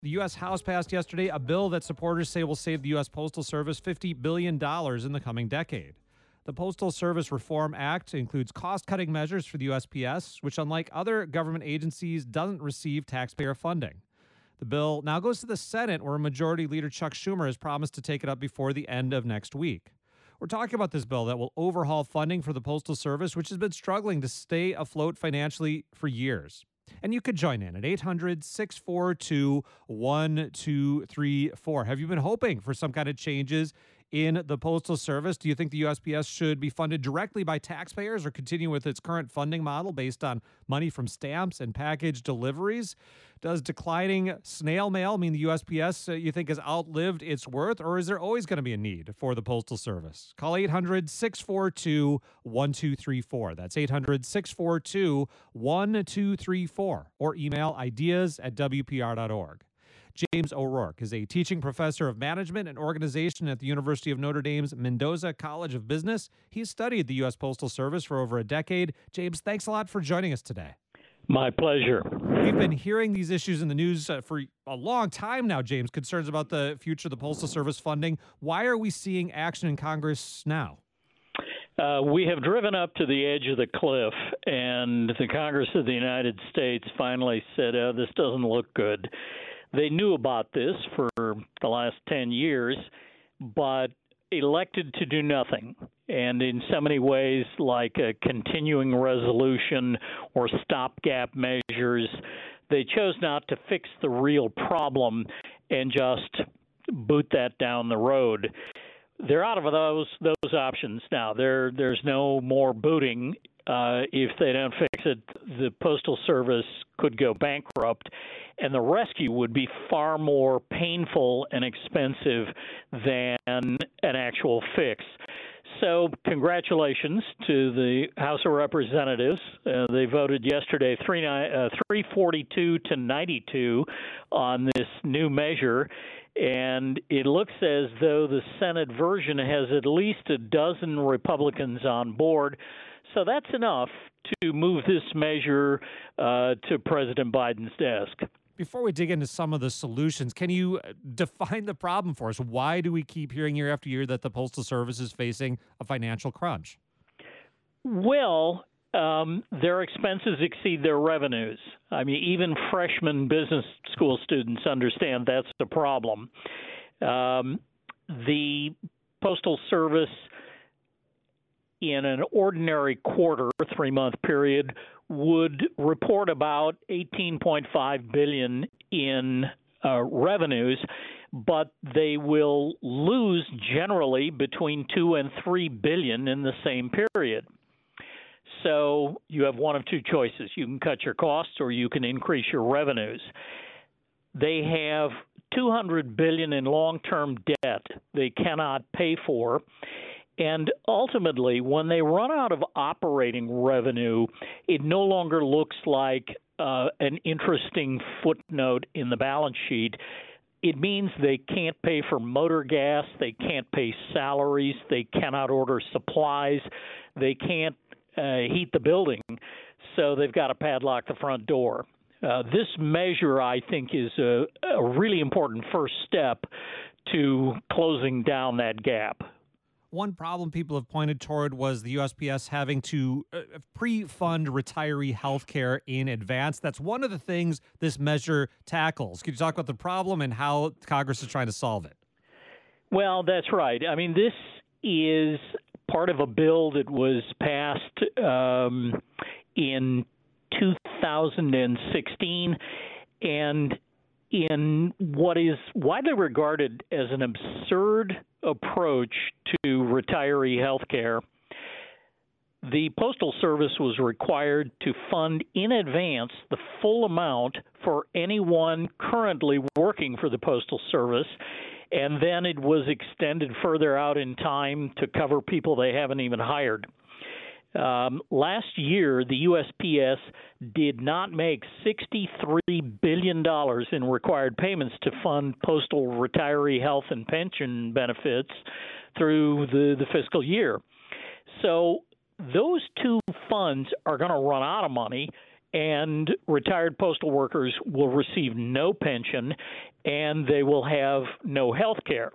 The U.S. House passed yesterday a bill that supporters say will save the U.S. Postal Service $50 billion in the coming decade. The Postal Service Reform Act includes cost-cutting measures for the USPS, which, unlike other government agencies, doesn't receive taxpayer funding. The bill now goes to the Senate, where Majority Leader Chuck Schumer has promised to take it up before the end of next week. We're talking about this bill that will overhaul funding for the Postal Service, which has been struggling to stay afloat financially for years. And you could join in at 800-642-1234. Have you been hoping for some kind of changes in the Postal Service? Do you think the USPS should be funded directly by taxpayers or continue with its current funding model based on money from stamps and package deliveries? Does declining snail mail mean the USPS, you think, has outlived its worth, or is there always going to be a need for the Postal Service? Call 800-642-1234. That's 800-642-1234, or email ideas@wpr.org. James O'Rourke is a teaching professor of management and organization at the University of Notre Dame's Mendoza College of Business. He's studied the U.S. Postal Service for over a decade. James, thanks a lot for joining us today. My pleasure. We've been hearing these issues in the news for a long time now, James, concerns about the future of the Postal Service funding. Why are we seeing action in Congress now? We have driven up to the edge of the cliff, and the Congress of the United States finally said, this doesn't look good. They knew about this for the last 10 years, but elected to do nothing. And in so many ways, like a continuing resolution or stopgap measures, they chose not to fix the real problem and just boot that down the road. They're out of those options now. There's no more booting. If they don't fix it, the Postal Service could go bankrupt, and the rescue would be far more painful and expensive than an actual fix. So congratulations to the House of Representatives. They voted yesterday 342 to 92 on this new measure. And it looks as though the Senate version has at least a dozen Republicans on board. So that's enough to move this measure to President Biden's desk. Before we dig into some of the solutions, can you define the problem for us? Why do we keep hearing year after year that the Postal Service is facing a financial crunch? Well, their expenses exceed their revenues. I mean, even freshman business school students understand that's the problem. The Postal Service, in an ordinary quarter, 3-month period, would report about $18.5 billion in revenues, but they will lose generally between $2 and $3 billion in the same period. So you have one of two choices. You can cut your costs or you can increase your revenues. They have $200 billion in long-term debt they cannot pay for. And ultimately, when they run out of operating revenue, it no longer looks like an interesting footnote in the balance sheet. It means they can't pay for motor gas, they can't pay salaries, they cannot order supplies, they can't heat the building, so they've got to padlock the front door. This measure, I think, is a really important first step to closing down that gap. One problem people have pointed toward was the USPS having to pre-fund retiree health care in advance. That's one of the things this measure tackles. Could you talk about the problem and how Congress is trying to solve it? Well, that's right. I mean, this is part of a bill that was passed in 2016, and in what is widely regarded as an absurd approach to retiree health care, the Postal Service was required to fund in advance the full amount for anyone currently working for the Postal Service, and then it was extended further out in time to cover people they haven't even hired. Last year, the USPS did not make $63 billion in required payments to fund postal retiree health and pension benefits through the fiscal year. So those two funds are going to run out of money, and retired postal workers will receive no pension, and they will have no health care.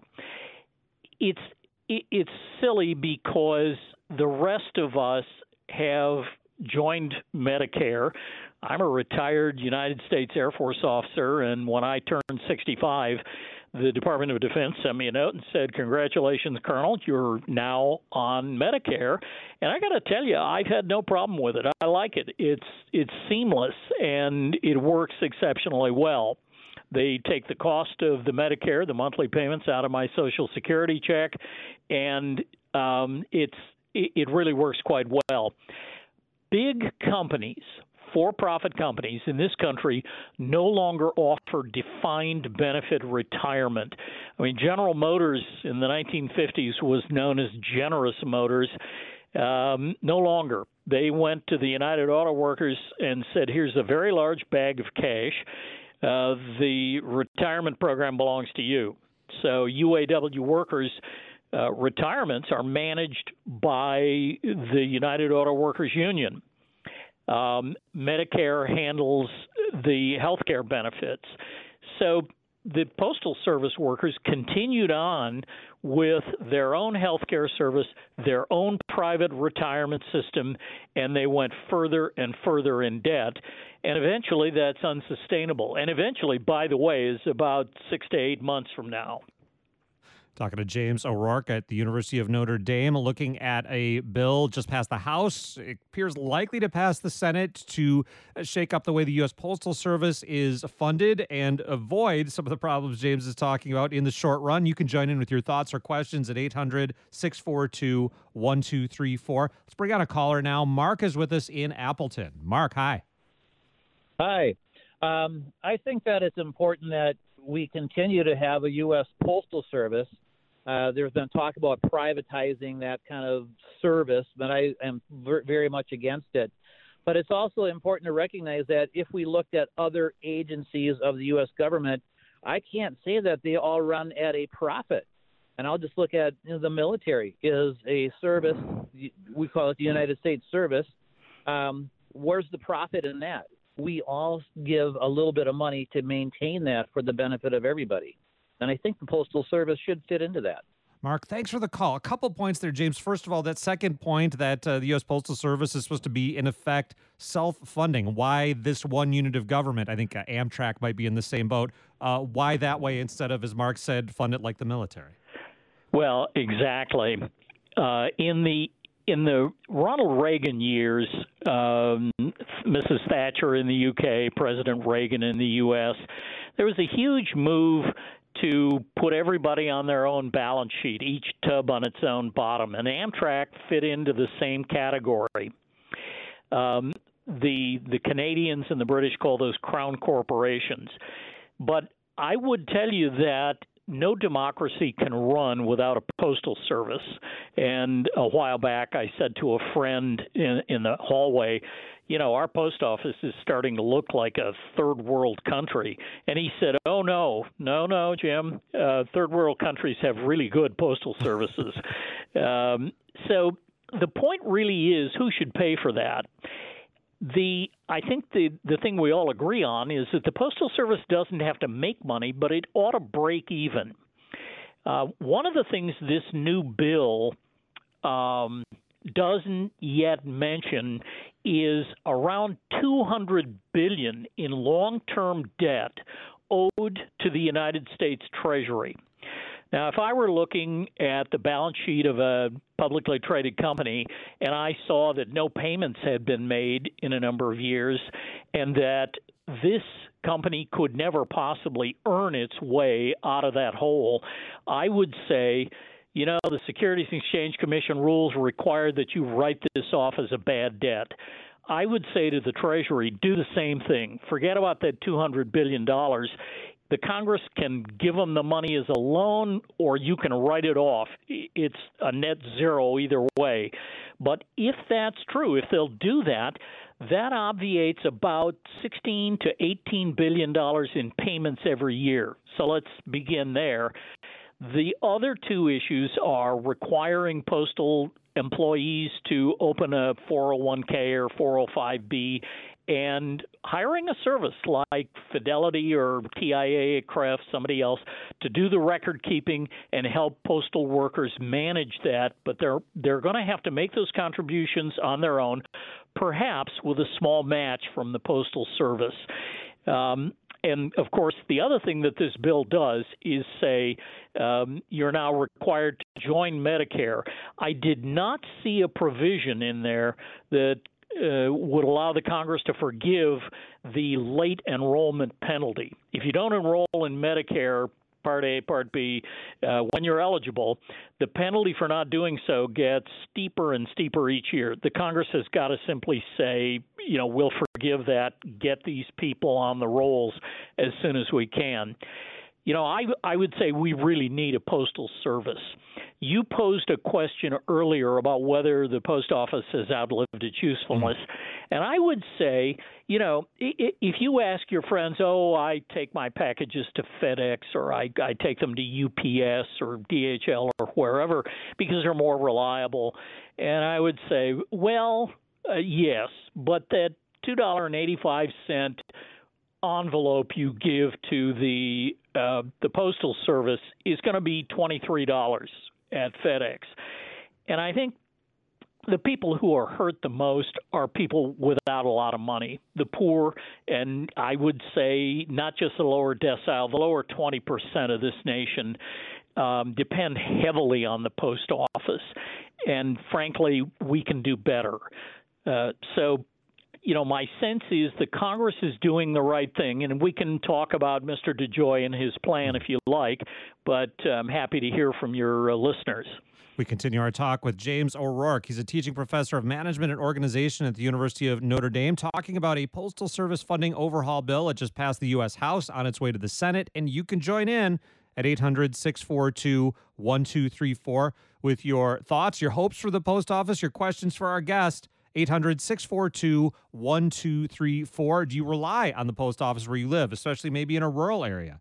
It's silly because the rest of us have joined Medicare. I'm a retired United States Air Force officer, and when I turned 65, the Department of Defense sent me a note and said, "Congratulations, Colonel, you're now on Medicare." And I got to tell you, I've had no problem with it. I like it. It's seamless, and it works exceptionally well. They take the cost of the Medicare, the monthly payments, out of my Social Security check, and it really works quite well. Big companies, for-profit companies in this country, no longer offer defined benefit retirement. I mean, General Motors in the 1950s was known as Generous Motors. No longer. They went to the United Auto Workers and said, "Here's a very large bag of cash. The retirement program belongs to you." So UAW workers' retirements are managed by the United Auto Workers Union. Medicare handles the health care benefits. So the Postal Service workers continued on with their own health care service, their own private retirement system, and they went further and further in debt. And eventually that's unsustainable. And eventually, by the way, is about 6 to 8 months from now. Talking to James O'Rourke at the University of Notre Dame, looking at a bill just passed the House. It appears likely to pass the Senate to shake up the way the U.S. Postal Service is funded and avoid some of the problems James is talking about in the short run. You can join in with your thoughts or questions at 800-642-1234. Let's bring on a caller now. Mark is with us in Appleton. Mark, hi. Hi. I think that it's important that we continue to have a U.S. Postal Service. There's been talk about privatizing that kind of service, but I am very much against it. But it's also important to recognize that if we looked at other agencies of the U.S. government, I can't say that they all run at a profit. And I'll just look at the military is a service. We call it the United States Service. Where's the profit in that? We all give a little bit of money to maintain that for the benefit of everybody. And I think the Postal Service should fit into that. Mark, thanks for the call. A couple points there, James. First of all, that second point that the U.S. Postal Service is supposed to be, in effect, self-funding. Why this one unit of government? I think Amtrak might be in the same boat. Why that way instead of, as Mark said, fund it like the military? Well, exactly. In the Ronald Reagan years, Mrs. Thatcher in the U.K., President Reagan in the U.S., there was a huge move to put everybody on their own balance sheet, each tub on its own bottom, and Amtrak fit into the same category. The Canadians and the British call those crown corporations. But I would tell you that no democracy can run without a postal service. And a while back, I said to a friend in the hallway, our post office is starting to look like a third world country. And he said, "Oh, no, Jim. Third world countries have really good postal services." So the point really is who should pay for that. I think the thing we all agree on is that the Postal Service doesn't have to make money, but it ought to break even. One of the things this new bill doesn't yet mention is around $200 billion in long-term debt owed to the United States Treasury. Now, if I were looking at the balance sheet of a publicly traded company and I saw that no payments had been made in a number of years and that this company could never possibly earn its way out of that hole, I would say, the Securities and Exchange Commission rules require that you write this off as a bad debt. I would say to the Treasury, do the same thing. Forget about that $200 billion. The Congress can give them the money as a loan, or you can write it off. It's a net zero either way. But if that's true, if they'll do that, that obviates about $16 to $18 billion in payments every year. So let's begin there. The other two issues are requiring postal employees to open a 401k or 405b and hiring a service like Fidelity or TIA, CREF, somebody else, to do the record keeping and help postal workers manage that. But they're going to have to make those contributions on their own, perhaps with a small match from the Postal Service. And, of course, the other thing that this bill does is say you're now required to join Medicare. I did not see a provision in there that would allow the Congress to forgive the late enrollment penalty. If you don't enroll in Medicare, Part A, Part B, when you're eligible, the penalty for not doing so gets steeper and steeper each year. The Congress has got to simply say, we'll forgive that, get these people on the rolls as soon as we can. I would say we really need a postal service. You posed a question earlier about whether the post office has outlived its usefulness. And I would say, if you ask your friends, I take my packages to FedEx or I take them to UPS or DHL or wherever because they're more reliable. And I would say, yes, but that $2.85 envelope you give to the Postal Service is going to be $23 at FedEx. And I think the people who are hurt the most are people without a lot of money, the poor, and I would say not just the lower decile, the lower 20% of this nation depend heavily on the post office. And frankly, we can do better. My sense is the Congress is doing the right thing, and we can talk about Mr. DeJoy and his plan if you like, but I'm happy to hear from your listeners. We continue our talk with James O'Rourke. He's a teaching professor of management and organization at the University of Notre Dame, talking about a Postal Service funding overhaul bill that just passed the U.S. House on its way to the Senate, and you can join in at 800-642-1234 with your thoughts, your hopes for the post office, your questions for our guest. 800-642-1234. Do you rely on the post office where you live, especially maybe in a rural area?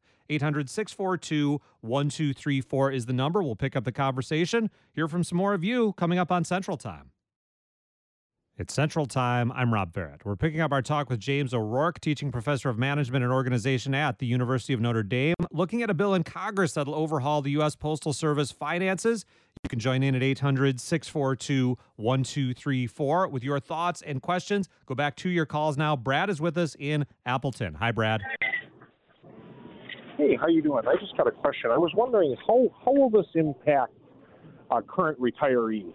800-642-1234 is the number. We'll pick up the conversation. Hear from some more of you coming up on Central Time. It's Central Time. I'm Rob Barrett. We're picking up our talk with James O'Rourke, teaching professor of management and organization at the University of Notre Dame, looking at a bill in Congress that'll overhaul the U.S. Postal Service finances. You can join in at 800-642-1234 with your thoughts and questions. Go back to your calls now. Brad is with us in Appleton. Hi, Brad. Hey, how you doing? I just got a question. I was wondering, how will this impact current retirees?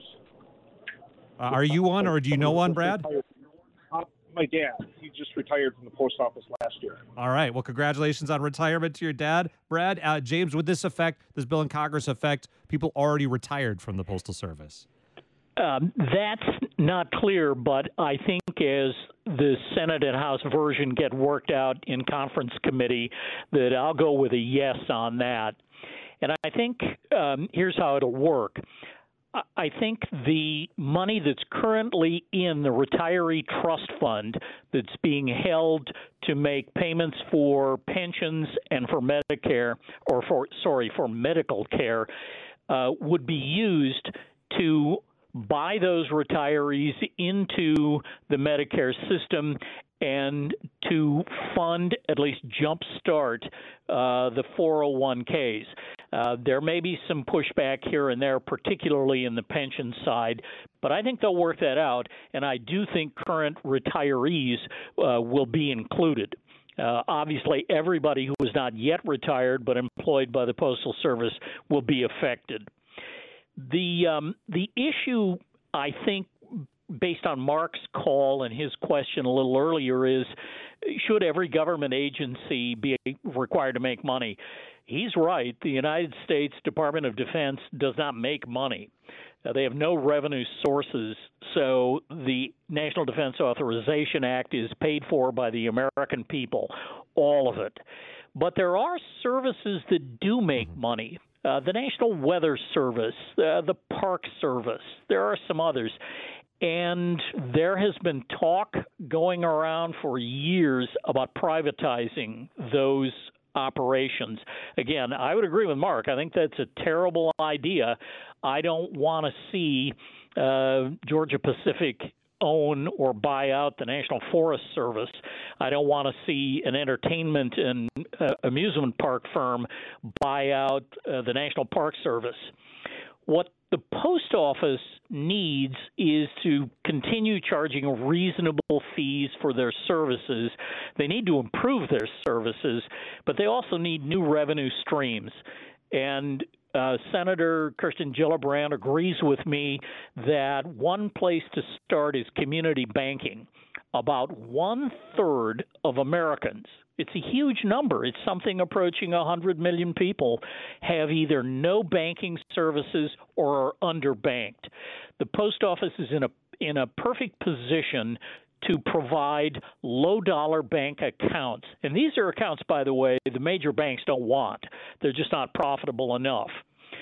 Are you one, or do you know one, Brad? My dad. He just retired from the post office last year. All right. Well, congratulations on retirement to your dad. Brad, James, would this bill in Congress affect people already retired from the Postal Service? That's not clear, but I think as the Senate and House version get worked out in conference committee, that I'll go with a yes on that. And I think here's how it'll work. I think the money that's currently in the retiree trust fund that's being held to make payments for pensions and for Medicare, or for medical care, would be used to buy those retirees into the Medicare system and to fund, at least jumpstart, the 401ks. There may be some pushback here and there, particularly in the pension side, but I think they'll work that out, and I do think current retirees will be included. Obviously, everybody who is not yet retired but employed by the Postal Service will be affected. The issue, I think, based on Mark's call and his question a little earlier, is should every government agency be required to make money? He's right. The United States Department of Defense does not make money. They have no revenue sources, so the National Defense Authorization Act is paid for by the American people, all of it. But there are services that do make money. The National Weather Service, the Park Service, there are some others. And there has been talk going around for years about privatizing those operations. Again, I would agree with Mark. I think that's a terrible idea. I don't want to see Georgia Pacific own or buy out the National Forest Service. I don't want to see an entertainment and amusement park firm buy out the National Park Service. What the post office needs is to continue charging reasonable fees for their services. They need to improve their services, but they also need new revenue streams. And Senator Kirsten Gillibrand agrees with me that one place to start is community banking. About 1/3 of Americans, it's a huge number, it's something approaching 100 million people, have either no banking services or are underbanked. The post office is in a perfect position to provide low-dollar bank accounts. And these are accounts, by the way, the major banks don't want. They're just not profitable enough.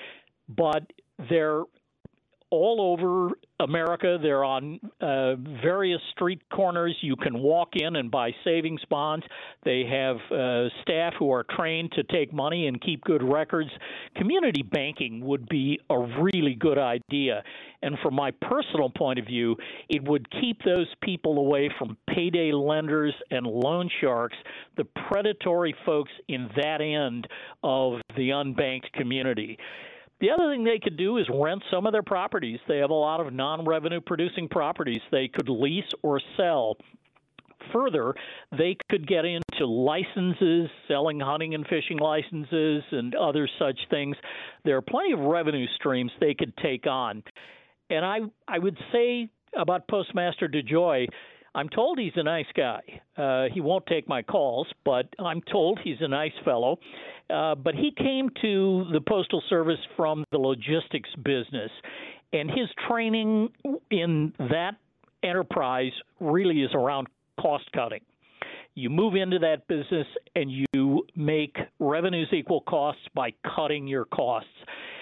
But they're all over America. They're on various street corners. You can walk in and buy savings bonds. They have staff who are trained to take money and keep good records. Community banking would be a really good idea. And from my personal point of view, it would keep those people away from payday lenders and loan sharks, the predatory folks in that end of the unbanked community. The other thing they could do is rent some of their properties. They have a lot of non-revenue producing properties they could lease or sell. Further, they could get into licenses, selling hunting and fishing licenses and other such things. There are plenty of revenue streams they could take on. And I would say about Postmaster DeJoy, I'm told he's a nice guy. He won't take my calls, but I'm told he's a nice fellow. But he came to the Postal Service from the logistics business, and his training in that enterprise really is around cost cutting. You move into that business and you make revenues equal costs by cutting your costs.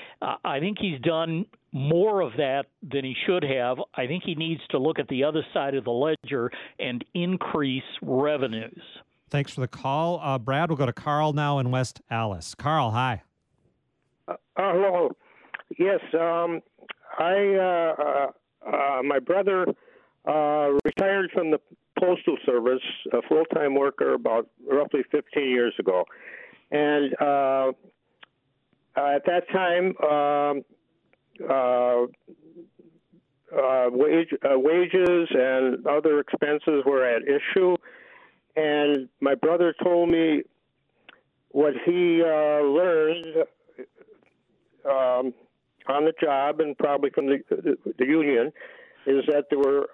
I think he's done more of that than he should have. I think he needs to look at the other side of the ledger and increase revenues. Thanks for the call. Brad, we'll go to Carl now in West Allis. Carl, hi. Hello. Yes, my brother retired from the Postal Service, a full-time worker, about roughly 15 years ago. And at that time, wages and other expenses were at issue. And my brother told me what he learned on the job and probably from the union is that there were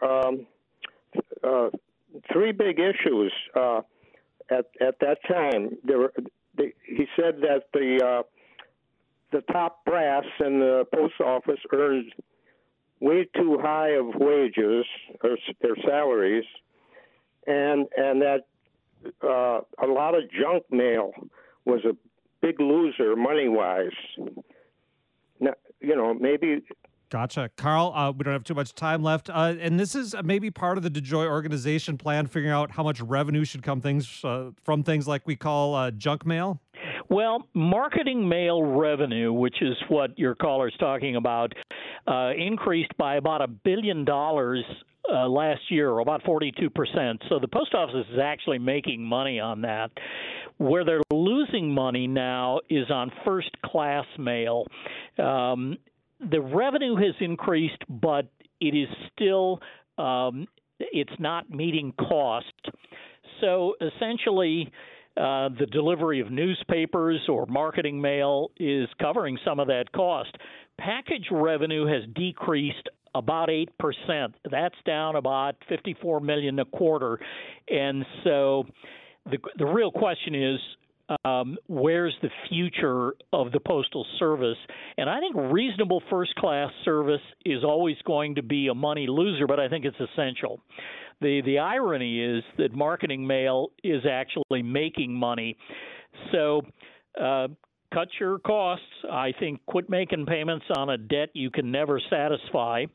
three big issues at that time. He said that the top brass in the post office earned way too high of wages or their salaries, and that a lot of junk mail was a big loser money-wise. Now, maybe. Gotcha. Carl, we don't have too much time left. And this is maybe part of the DeJoy organization plan, figuring out how much revenue should come from things like we call junk mail? Well, marketing mail revenue, which is what your caller's talking about, increased by about $1 billion last year, or about 42%. So the post office is actually making money on that. Where they're losing money now is on first-class mail. The revenue has increased, but it is still it's not meeting cost. So essentially, the delivery of newspapers or marketing mail is covering some of that cost. Package revenue has decreased about 8%. That's down about $54 million a quarter. And so the real question is, where's the future of the Postal Service? And I think reasonable first-class service is always going to be a money loser, but I think it's essential. The irony is that marketing mail is actually making money. So cut your costs. I think quit making payments on a debt you can never satisfy.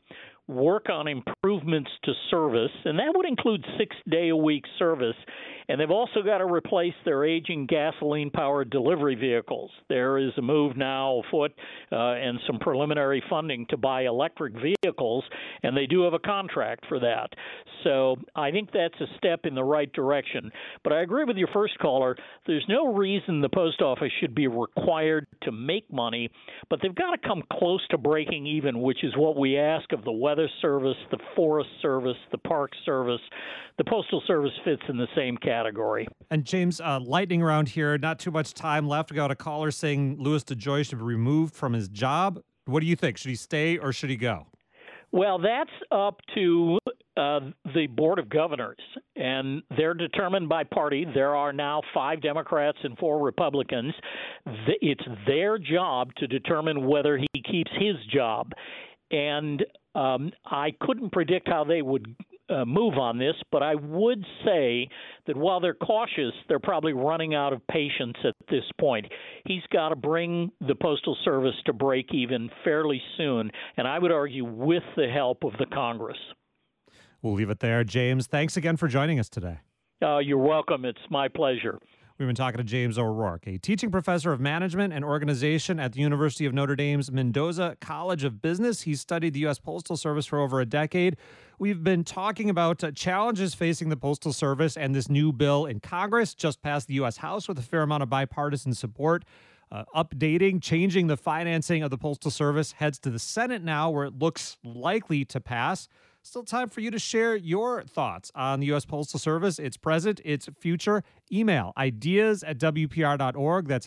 work on improvements to service, and that would include 6-day-a-week service. And they've also got to replace their aging gasoline-powered delivery vehicles. There is a move now afoot and some preliminary funding to buy electric vehicles, and they do have a contract for that. So I think that's a step in the right direction. But I agree with your first caller. There's no reason the post office should be required to make money, but they've got to come close to breaking even, which is what we ask of the Weather Service, the Forest Service, the Park Service. The Postal Service fits in the same category. And James, lightning round here, not too much time left. We got a caller saying Louis DeJoy should be removed from his job. What do you think? Should he stay or should he go? Well, that's up to the Board of Governors, and they're determined by party. There are now 5 Democrats and 4 Republicans. It's their job to determine whether he keeps his job. And I couldn't predict how they would move on this, but I would say that while they're cautious, they're probably running out of patience at this point. He's got to bring the Postal Service to break even fairly soon, and I would argue with the help of the Congress. We'll leave it there. James, thanks again for joining us today. You're welcome. It's my pleasure. We've been talking to James O'Rourke, a teaching professor of management and organization at the University of Notre Dame's Mendoza College of Business. He's studied the U.S. Postal Service for over a decade. We've been talking about challenges facing the Postal Service and this new bill in Congress, just passed the U.S. House with a fair amount of bipartisan support. Changing the financing of the Postal Service heads to the Senate now, where it looks likely to pass. Still time for you to share your thoughts on the U.S. Postal Service, its present, its future. Email ideas@wpr.org. That's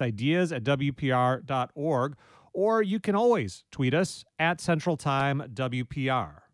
ideas@wpr.org. Or you can always tweet us @CentralTimeWPR.